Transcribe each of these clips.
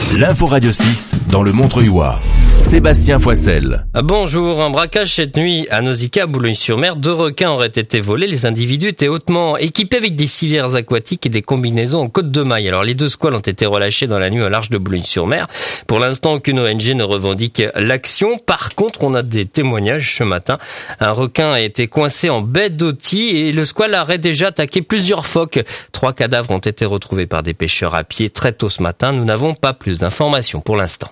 L'info Radio 6 dans le Montreuilois. Sébastien Foissel. Bonjour, un braquage cette nuit à Nausicaa, à Boulogne-sur-Mer. 2 requins auraient été volés. Les individus étaient hautement équipés avec des civières aquatiques et des combinaisons en côte de maille. Alors les 2 squales ont été relâchés dans la nuit au large de Boulogne-sur-Mer. Pour l'instant, aucune ONG ne revendique l'action. Par contre, on a des témoignages ce matin. Un requin a été coincé en baie d'Auty et le squale aurait déjà attaqué plusieurs phoques. 3 cadavres ont été retrouvés par des pêcheurs à pied très tôt ce matin. Nous n'avons pas plus d'informations pour l'instant.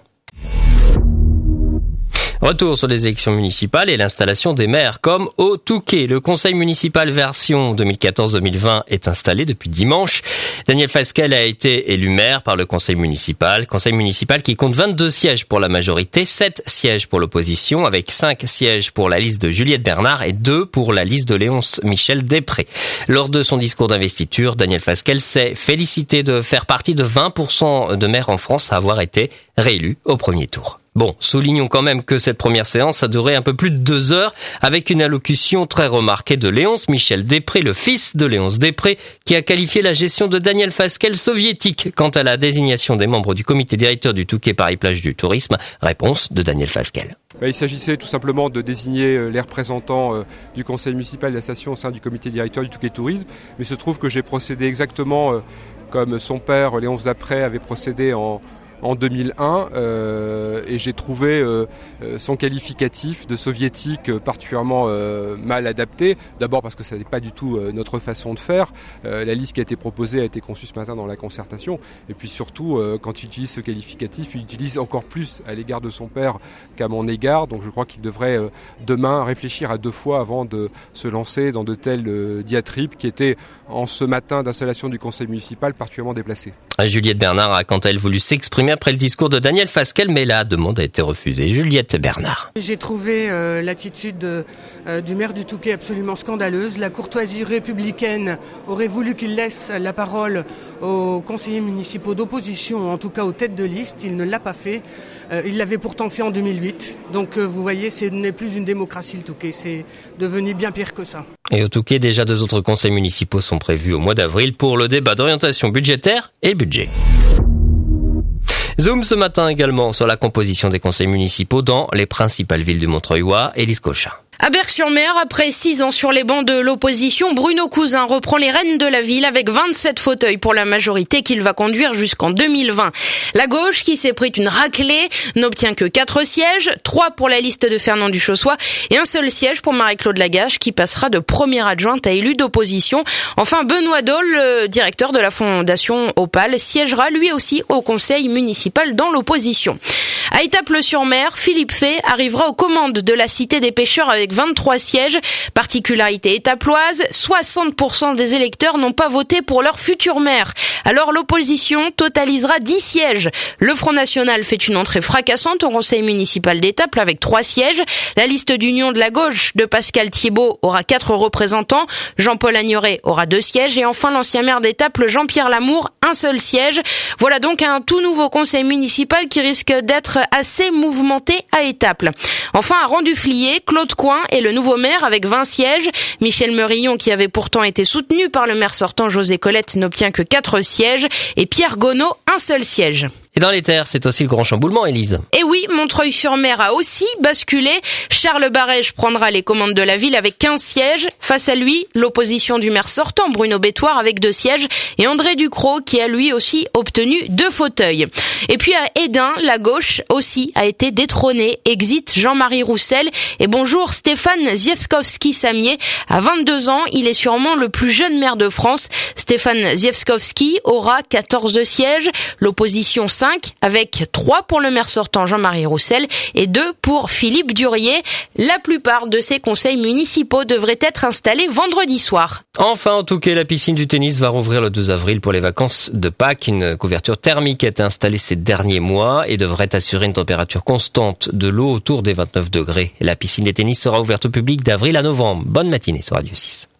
Retour sur les élections municipales et l'installation des maires comme au Touquet. Le conseil municipal version 2014-2020 est installé depuis dimanche. Daniel Fasquelle a été élu maire par le conseil municipal qui compte 22 sièges pour la majorité, 7 sièges pour l'opposition avec 5 sièges pour la liste de Juliette Bernard et 2 pour la liste de Léonce Michel Després. Lors de son discours d'investiture, Daniel Fasquelle s'est félicité de faire partie de 20% de maires en France à avoir été réélus au premier tour. Bon, soulignons quand même que cette première séance a duré un peu plus de 2 heures avec une allocution très remarquée de Léonce Michel Després, le fils de Léonce Després, qui a qualifié la gestion de Daniel Fasquelle soviétique quant à la désignation des membres du comité directeur du Touquet Paris-Plage du Tourisme. Réponse de Daniel Fasquelle. Il s'agissait tout simplement de désigner les représentants du conseil municipal et de la station au sein du comité directeur du Touquet Tourisme. Mais il se trouve que j'ai procédé exactement comme son père, Léonce Després, avait procédé en 2001 et j'ai trouvé son qualificatif de soviétique particulièrement mal adapté. D'abord parce que ça n'est pas du tout notre façon de faire. La liste qui a été proposée a été conçue ce matin dans la concertation. Et puis surtout, quand il utilise ce qualificatif, il utilise encore plus à l'égard de son père qu'à mon égard. Donc je crois qu'il devrait demain réfléchir à 2 fois avant de se lancer dans de telles diatribes qui étaient en ce matin d'installation du conseil municipal particulièrement déplacées. Juliette Bernard a quant à elle voulu s'exprimer après le discours de Daniel Fasquelle, mais la demande a été refusée. Juliette Bernard. J'ai trouvé l'attitude du maire du Touquet absolument scandaleuse. La courtoisie républicaine aurait voulu qu'il laisse la parole aux conseillers municipaux d'opposition, en tout cas aux têtes de liste. Il ne l'a pas fait. Il l'avait pourtant fait en 2008. Donc vous voyez, ce n'est plus une démocratie le Touquet. C'est devenu bien pire que ça. Et au Touquet, déjà 2 autres conseils municipaux sont prévus au mois d'avril pour le débat d'orientation budgétaire et budget. Zoom ce matin également sur la composition des conseils municipaux dans les principales villes du Montreuilois. Élise Cochin. À Berck-sur-Mer, après 6 ans sur les bancs de l'opposition, Bruno Cousin reprend les rênes de la ville avec 27 fauteuils pour la majorité qu'il va conduire jusqu'en 2020. La gauche, qui s'est pris une raclée, n'obtient que 4 sièges, 3 pour la liste de Fernand Duchossois et un seul siège pour Marie-Claude Lagache qui passera de première adjointe à élue d'opposition. Enfin, Benoît Dole, le directeur de la fondation Opale, siégera lui aussi au conseil municipal dans l'opposition. À Étaples-sur-Mer, Philippe Fay arrivera aux commandes de la Cité des pêcheurs avec 23 sièges. Particularité étaploise, 60% des électeurs n'ont pas voté pour leur futur maire. Alors l'opposition totalisera 10 sièges. Le Front National fait une entrée fracassante au conseil municipal d'Étaples avec 3 sièges. La liste d'union de la gauche de Pascal Thiébaut aura 4 représentants. Jean-Paul Agnoret aura 2 sièges. Et enfin l'ancien maire d'Étaples, Jean-Pierre Lamour, un seul siège. Voilà donc un tout nouveau conseil municipal qui risque d'être assez mouvementé à Étaples. Enfin à Rang-du-Flier, Claude Coin est le nouveau maire avec 20 sièges. Michel Meurillon, qui avait pourtant été soutenu par le maire sortant José Colette, n'obtient que 4 sièges. Et Pierre Gonneau, un seul siège. Et dans les terres, c'est aussi le grand chamboulement, Élise. Et oui, Montreuil-sur-Mer a aussi basculé. Charles Barège prendra les commandes de la ville avec 15 sièges. Face à lui, l'opposition du maire sortant, Bruno Bétoir, avec 2 sièges. Et André Ducrot, qui a lui aussi obtenu 2 fauteuils. Et puis à Hesdin, la gauche aussi a été détrônée. Exit Jean-Marie Roussel. Et bonjour Stéphane Ziewskowski-Samier. À 22 ans, il est sûrement le plus jeune maire de France. Stéphane Ziewskowski aura 14 sièges. L'opposition 5, avec 3 pour le maire sortant Jean-Marie Roussel et 2 pour Philippe Durier. La plupart de ces conseils municipaux devraient être installés vendredi soir. Enfin, en Touquet, la piscine du tennis va rouvrir le 2 avril pour les vacances de Pâques. Une couverture thermique a été installée ces derniers mois et devrait assurer une température constante de l'eau autour des 29 degrés. La piscine des tennis sera ouverte au public d'avril à novembre. Bonne matinée sur Radio 6.